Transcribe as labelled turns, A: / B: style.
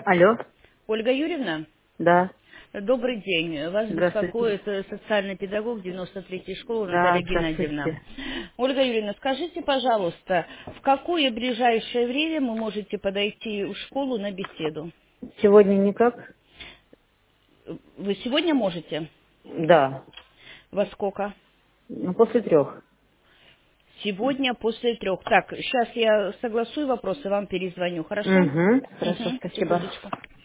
A: Алло,
B: Ольга Юрьевна,
A: да,
B: добрый день. Вас
A: здравствуйте.
B: беспокоит социальный педагог 93-й школы
A: Да,
B: Наталья Геннадьевна.
A: здравствуйте.
B: Ольга Юрьевна, скажите, пожалуйста, в какое ближайшее время мы можете подойти в школу на беседу?
A: Сегодня никак?
B: Вы сегодня можете?
A: Да,
B: Во сколько?
A: ну после 3.
B: Сегодня после 3. Так, сейчас я согласую вопросы, вам перезвоню, хорошо?
A: Угу, хорошо,
B: Угу,
A: спасибо.
B: секундочку.